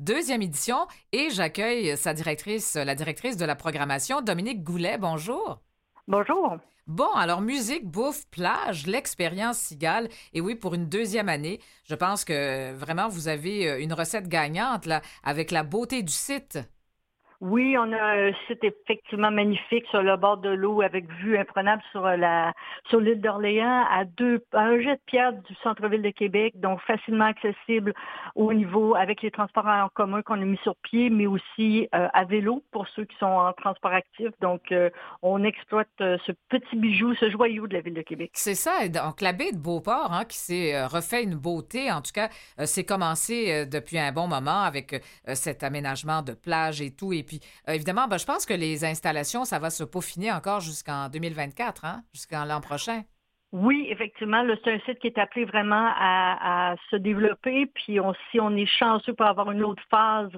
deuxième édition et j'accueille sa directrice, la directrice de la programmation, Dominique Goulet. Bonjour. Bonjour. Bon, alors musique, bouffe, plage, l'expérience Cigale. Et oui, pour une deuxième année, je pense que vraiment vous avez une recette gagnante là, avec la beauté du site. Oui, on a un site effectivement magnifique sur le bord de l'eau avec vue imprenable sur l'île d'Orléans à un jet de pierre du centre-ville de Québec, donc facilement accessible au niveau avec les transports en commun qu'on a mis sur pied, mais aussi à vélo pour ceux qui sont en transport actif. Donc, on exploite ce petit bijou, ce joyau de la ville de Québec. C'est ça. Et donc, la baie de Beauport, hein, qui s'est refait une beauté, en tout cas, c'est commencé depuis un bon moment avec cet aménagement de plage et tout. Et puis, évidemment, ben, je pense que les installations, ça va se peaufiner encore jusqu'en 2024, hein, jusqu'en l'an prochain. Oui, effectivement, là, c'est un site qui est appelé vraiment à se développer. Puis si on est chanceux pour avoir une autre phase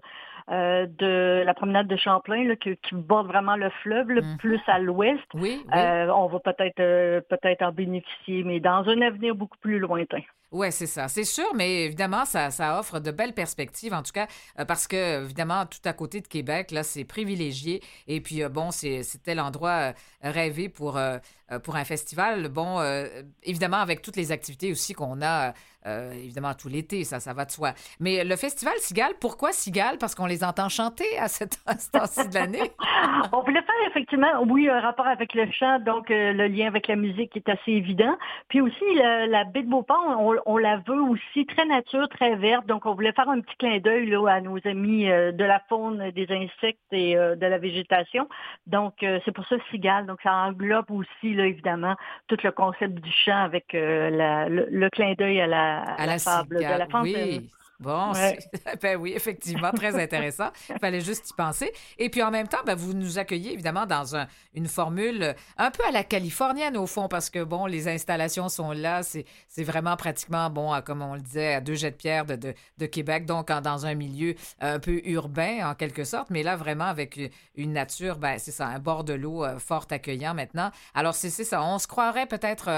de la promenade de Champlain là, qui borde vraiment le fleuve, là, plus Mhm. à l'ouest, Oui, oui. on va peut-être en bénéficier, mais dans un avenir beaucoup plus lointain. Oui, c'est ça. C'est sûr, mais évidemment, ça offre de belles perspectives, en tout cas, parce que, évidemment, tout à côté de Québec, là, c'est privilégié. Et puis, bon, c'était l'endroit rêvé pour un festival. Bon, évidemment, avec toutes les activités aussi qu'on a, évidemment, tout l'été, ça va de soi. Mais le festival Cigale, pourquoi Cigale? Parce qu'on les entend chanter à ce temps-ci de l'année. On voulait faire effectivement, oui, un rapport avec le chant, donc le lien avec la musique est assez évident. Puis aussi, la baie de Beauport, on la veut aussi très nature, très verte. Donc, on voulait faire un petit clin d'œil là, à nos amis de la faune, des insectes et de la végétation. Donc, c'est pour ça Cigale. Donc, ça englobe aussi, là, évidemment, tout le concept du chant avec le clin d'œil à À la la fable de cigale, La Fontaine. oui. Bon, Ouais. ben oui, effectivement, très intéressant. Il fallait juste y penser. Et puis en même temps, ben, vous nous accueillez évidemment dans une formule un peu à la californienne au fond, parce que bon, les installations sont là, c'est vraiment pratiquement, bon, comme on le disait, à deux jets de pierre de Québec, donc dans un milieu un peu urbain en quelque sorte, mais là vraiment avec une nature, ben c'est ça, un bord de l'eau fort accueillant maintenant. Alors c'est ça, on se croirait peut-être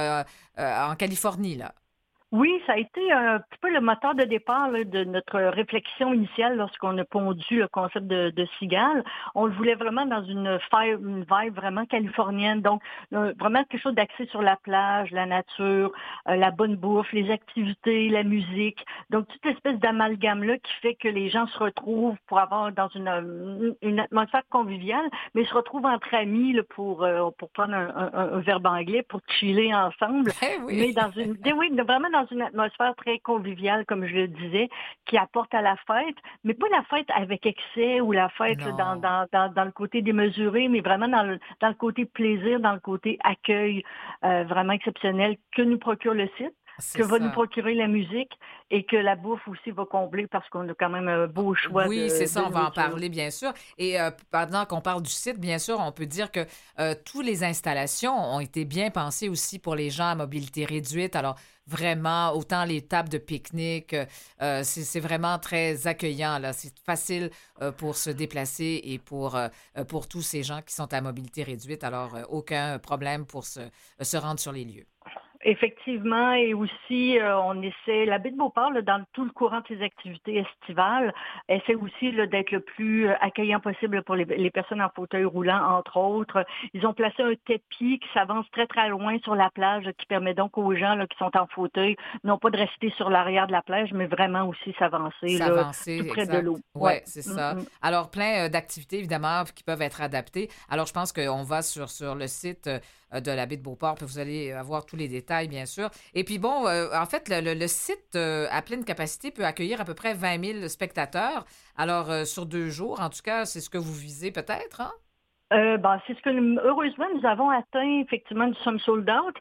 en Californie là. Oui, ça a été un petit peu le moteur de départ là, de notre réflexion initiale lorsqu'on a pondu le concept de cigale. On le voulait vraiment dans une vibe vraiment californienne, donc vraiment quelque chose d'axé sur la plage, la nature, la bonne bouffe, les activités, la musique. Donc toute espèce d'amalgame-là qui fait que les gens se retrouvent pour avoir dans une atmosphère conviviale, mais se retrouvent entre amis là, pour prendre un verbe anglais, pour chiller ensemble, Ben oui. mais oui, vraiment dans une atmosphère très conviviale, comme je le disais, qui apporte à la fête, mais pas la fête avec excès ou la fête là, Non, dans le côté démesuré, mais vraiment dans le côté plaisir, dans le côté accueil vraiment exceptionnel que nous procure le site, c'est que va nous ça. procurer la musique et que la bouffe aussi va combler parce qu'on a quand même un beau choix Oui, c'est de ça, on va en nourriture. parler, bien sûr. Et pendant qu'on parle du site, bien sûr, on peut dire que toutes les installations ont été bien pensées aussi pour les gens à mobilité réduite. Alors, vraiment, autant les tables de pique-nique, c'est vraiment très accueillant, là. C'est facile pour se déplacer et pour tous ces gens qui sont à mobilité réduite. Alors, aucun problème pour se rendre sur les lieux. Effectivement, et aussi, on essaie, la baie de Beauport, là, dans tout le courant de ses activités estivales, essaie aussi là, d'être le plus accueillant possible pour les personnes en fauteuil roulant, entre autres. Ils ont placé un tapis qui s'avance très, très loin sur la plage, qui permet donc aux gens là, qui sont en fauteuil, non pas de rester sur l'arrière de la plage, mais vraiment aussi s'avancer là, tout S'avancer, près de exact. l'eau. Ouais, Ouais. c'est Mm, ça. mm. Alors, plein d'activités, évidemment, qui peuvent être adaptées. Alors, je pense qu'on va sur le site de la baie de Beauport, puis vous allez avoir tous les détails, bien sûr. Et puis, bon, en fait, le site à pleine capacité peut accueillir à peu près 20 000 spectateurs. Alors, sur 2 jours, en tout cas, c'est ce que vous visez peut-être, hein? C'est ce que heureusement nous avons atteint effectivement, nous sommes sold out.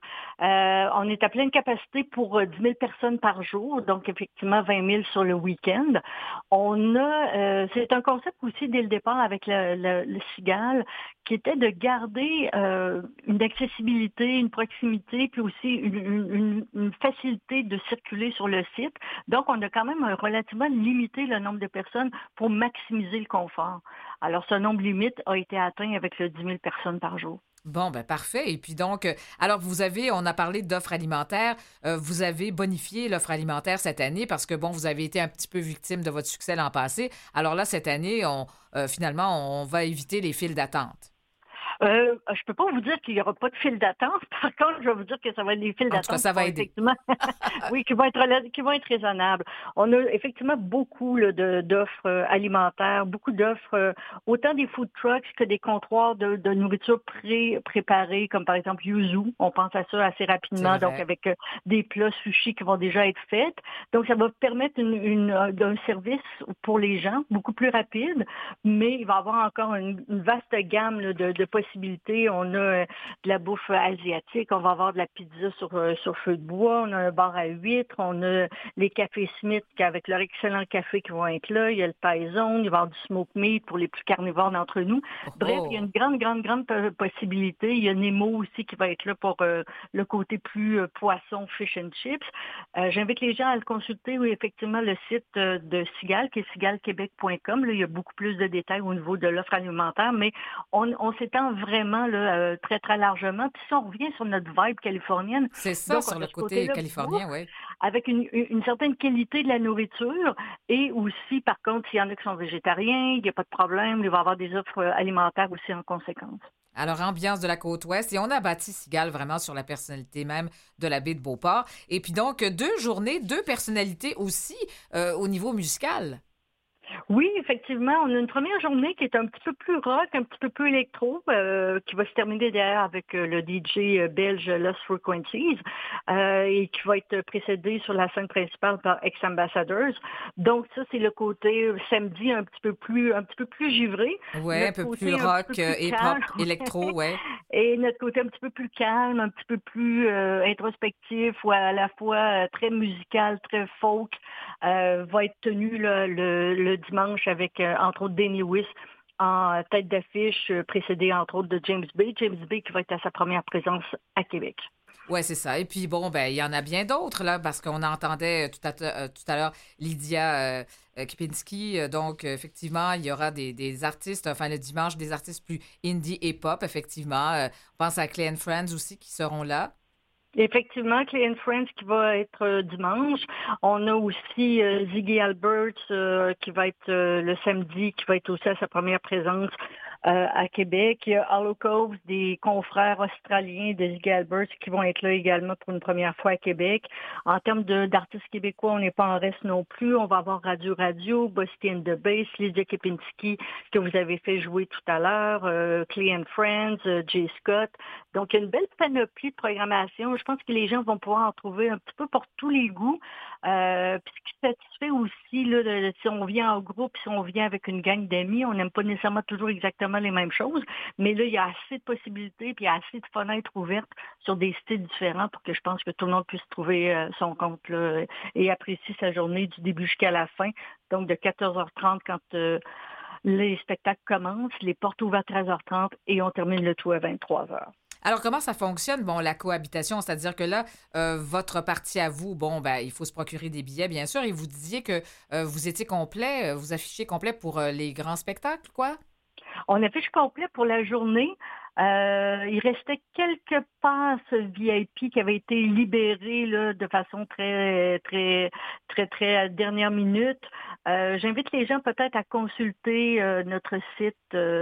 On est à pleine capacité pour 10 000 personnes par jour, donc effectivement 20 000 sur le week-end. C'est un concept aussi dès le départ avec le Cigale qui était de garder une accessibilité, une proximité, puis aussi une facilité de circuler sur le site. Donc on a quand même relativement limité le nombre de personnes pour maximiser le confort. Alors, ce nombre limite a été atteint avec le 10 000 personnes par jour. Bon, ben parfait. Et puis donc, alors on a parlé d'offres alimentaires, vous avez bonifié l'offre alimentaire cette année parce que, bon, vous avez été un petit peu victime de votre succès l'an passé. Alors là, cette année, finalement, on va éviter les files d'attente. Je peux pas vous dire qu'il y aura pas de file d'attente. Par contre, je vais vous dire que ça va être des files En tout cas, d'attente ça qui va vont aider. effectivement, oui, qui vont être raisonnables. On a effectivement beaucoup là, d'offres alimentaires, beaucoup d'offres, autant des food trucks que des comptoirs de nourriture préparée, comme par exemple Yuzu. On pense à ça assez C'est rapidement, donc vrai. avec des plats sushis qui vont déjà être faits. Donc, ça va permettre un service pour les gens beaucoup plus rapide, mais il va y avoir encore une vaste gamme là, de possibilités. On a de la bouffe asiatique, on va avoir de la pizza sur feu de bois, on a un bar à huîtres, on a les cafés Smith avec leur excellent café qui vont être là, il y a le Thai Zone, il va y avoir du smoke meat pour les plus carnivores d'entre nous. Oh, Bref, il y a une oh. grande possibilité. Il y a Nemo aussi qui va être là pour le côté plus poisson, fish and chips. J'invite les gens à le consulter, oui, effectivement, le site de Sigal, qui est sigalquebec.com. Là, il y a beaucoup plus de détails au niveau de l'offre alimentaire, mais on s'étend vraiment là, très, très largement. Puis si on revient sur notre vibe californienne, C'est ça donc on sur a le ce côté côté-là californien, bouffe, oui. avec une certaine qualité de la nourriture. Et aussi, par contre, s'il y en a qui sont végétariens, il n'y a pas de problème, il va y avoir des offres alimentaires aussi en conséquence. Alors, ambiance de la côte ouest. Et on a bâti Cigale vraiment sur la personnalité même de la baie de Beauport. Et puis donc, 2 journées, 2 personnalités aussi au niveau musical. Oui, effectivement, on a une première journée qui est un petit peu plus rock, un petit peu plus électro, qui va se terminer d'ailleurs avec le DJ belge Lost Frequencies, et qui va être précédé sur la scène principale par Ex-Ambassadors. Donc ça, c'est le côté samedi un petit peu plus givré, Ouais, un notre peu plus côté un petit peu rock, plus calme, hip-hop, électro, ouais. et notre côté un petit peu plus calme, un petit peu plus introspectif, ou à la fois très musical, très folk, va être tenu là, le dimanche avec, entre autres, Danny Lewis en tête d'affiche, précédé, entre autres, de James Bay. James Bay qui va être à sa première présence à Québec. Ouais, c'est ça. Et puis bon, ben il y en a bien d'autres là, parce qu'on entendait tout à l'heure Lydia Kipinski. Donc effectivement, il y aura des artistes, enfin le dimanche, des artistes plus indie et pop, effectivement. On pense à Clay and Friends aussi qui seront là. Effectivement, Clay and Friends qui va être dimanche. On a aussi Ziggy Alberts qui va être le samedi, qui va être aussi à sa première présence à Québec. Il y a Hollow Cove, des confrères australiens de Ziggy Alberts qui vont être là également pour une première fois à Québec. En termes d'artistes québécois, on n'est pas en reste non plus. On va avoir Radio Radio, Busty and the Bass, Lydia Kepinski que vous avez fait jouer tout à l'heure, Clay and Friends, Jay Scott. Donc, il y a une belle panoplie de programmation. Je pense que les gens vont pouvoir en trouver un petit peu pour tous les goûts. Puis ce qui satisfait aussi, là, si on vient en groupe, si on vient avec une gang d'amis, on n'aime pas nécessairement toujours exactement les mêmes choses. Mais là, il y a assez de possibilités, puis il y a assez de fenêtres ouvertes sur des styles différents pour que je pense que tout le monde puisse trouver son compte là, et apprécier sa journée du début jusqu'à la fin. Donc, de 14h30 quand les spectacles commencent, les portes ouvertes à 13h30 et on termine le tout à 23h. Alors, comment ça fonctionne? Bon, la cohabitation, c'est-à-dire que là, votre partie à vous, bon, ben, il faut se procurer des billets, bien sûr, et vous disiez que vous étiez complet, vous affichez complet pour les grands spectacles, quoi? On affiche complet pour la journée. Il restait quelques passes VIP qui avaient été libérées là, de façon très dernière minute. J'invite les gens peut-être à consulter notre site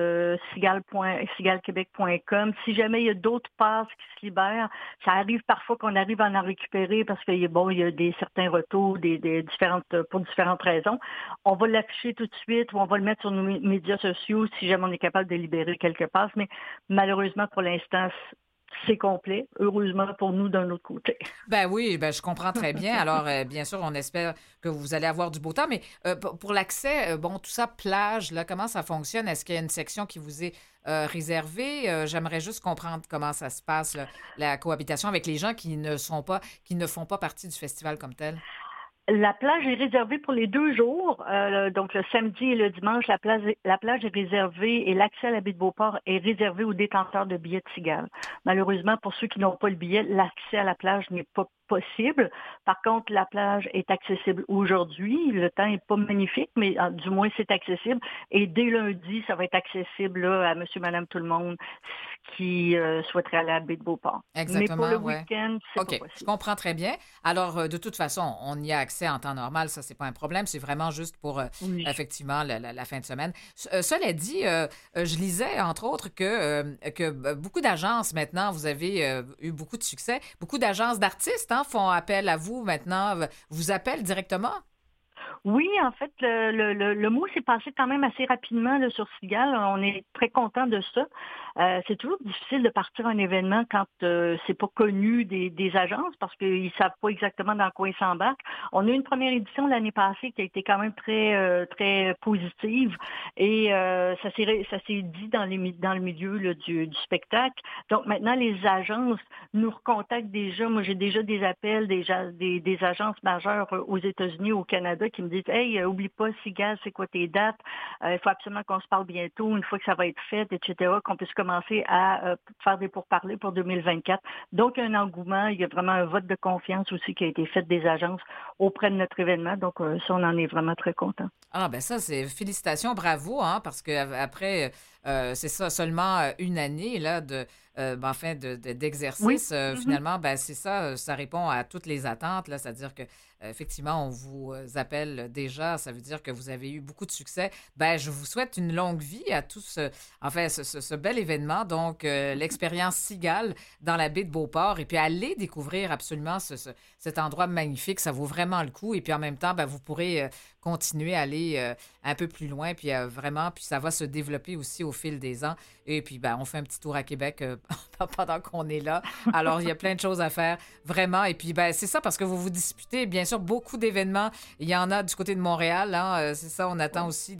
sigalquebec.com. Si jamais il y a d'autres passes qui se libèrent, ça arrive parfois qu'on arrive à en récupérer parce qu'il bon, il y a certains retours pour différentes raisons. On va l'afficher tout de suite ou on va le mettre sur nos médias sociaux si jamais on est capable de libérer quelques passes. Mais malheureusement, pour l'instant, c'est complet. Heureusement pour nous, d'un autre côté. Ben oui, ben je comprends très bien. Alors, bien sûr, on espère que vous allez avoir du beau temps, mais pour l'accès, bon, tout ça, plage, là, comment ça fonctionne? Est-ce qu'il y a une section qui vous est réservée? J'aimerais juste comprendre comment ça se passe, là, la cohabitation avec les gens qui ne font pas partie du festival comme tel. La plage est réservée pour les 2 jours. Donc, le samedi et le dimanche, la plage est réservée et l'accès à la baie de Beauport est réservé aux détenteurs de billets de cigale. Malheureusement, pour ceux qui n'ont pas le billet, l'accès à la plage n'est pas possible. Par contre, la plage est accessible aujourd'hui. Le temps n'est pas magnifique, mais du moins, c'est accessible. Et dès lundi, ça va être accessible là, à monsieur, madame, tout le monde qui souhaiterait aller à la baie de Beauport. Mais pour le Exactement, ouais. week-end, c'est pas OK, je possible. comprends très bien. Alors, de toute façon, on y a accès en temps normal, ça, c'est pas un problème. C'est vraiment juste pour, Oui. effectivement, la fin de semaine. Cela dit, je lisais, entre autres, que beaucoup d'agences, maintenant, vous avez eu beaucoup de succès. Beaucoup d'agences d'artistes font appel à vous maintenant, vous appellent directement? Oui, en fait, le mot s'est passé quand même assez rapidement là, sur Cigale. On est très content de ça. C'est toujours difficile de partir un événement quand c'est pas connu des agences parce qu'ils savent pas exactement dans quoi ils s'embarquent. On a eu une première édition l'année passée qui a été quand même très positive et ça s'est dit dans le milieu là, du spectacle. Donc maintenant, les agences nous recontactent déjà. Moi, j'ai déjà des appels des agences majeures aux États-Unis, au Canada, qui me disent Hey, oublie pas, Sigal, c'est quoi tes dates? Il faut absolument qu'on se parle bientôt, une fois que ça va être fait, etc., qu'on puisse commencer à faire des pourparlers pour 2024. Donc, un engouement, il y a vraiment un vote de confiance aussi qui a été fait des agences auprès de notre événement. Donc, ça, on en est vraiment très content. Ah, ben ça, c'est félicitations, bravo, parce que après, c'est ça, seulement une année là, enfin, Oui. d'exercice, Mhm. finalement, ben, c'est ça, ça répond à toutes les attentes, là, c'est-à-dire que, effectivement, on vous appelle déjà, ça veut dire que vous avez eu beaucoup de succès. Ben, je vous souhaite une longue vie à tout enfin, ce bel événement, donc l'expérience Cigale dans la baie de Beauport, et puis allez découvrir absolument cet endroit magnifique, ça vaut vraiment le coup, et puis en même temps, ben, vous pourrez continuer à aller un peu plus loin, puis vraiment, puis ça va se développer aussi au fil des ans. Et puis, ben, on fait un petit tour à Québec pendant qu'on est là. Alors, il y a plein de choses à faire, vraiment. Et puis, ben, c'est ça, parce que vous vous disputez, bien sûr, beaucoup d'événements. Il y en a du côté de Montréal, c'est ça, on attend Oui. aussi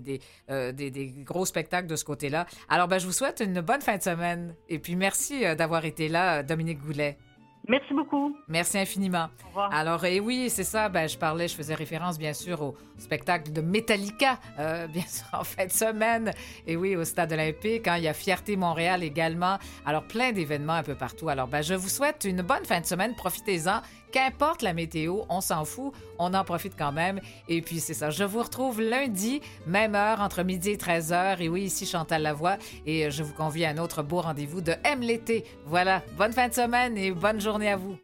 des gros spectacles de ce côté-là. Alors, ben, je vous souhaite une bonne fin de semaine. Et puis, merci d'avoir été là, Dominique Goulet. Merci beaucoup. Merci infiniment. Au revoir. Alors, et oui, c'est ça, ben, je faisais référence bien sûr au spectacle de Metallica, bien sûr, en fin de semaine. Et oui, au Stade olympique, il y a Fierté Montréal également. Alors, plein d'événements un peu partout. Alors, ben, je vous souhaite une bonne fin de semaine, profitez-en. Qu'importe la météo, on s'en fout, on en profite quand même. Et puis, c'est ça, je vous retrouve lundi, même heure, entre midi et 13h. Et oui, ici Chantal Lavoie. Et je vous convie à un autre beau rendez-vous de M l'été. Voilà, bonne fin de semaine et bonne journée à vous.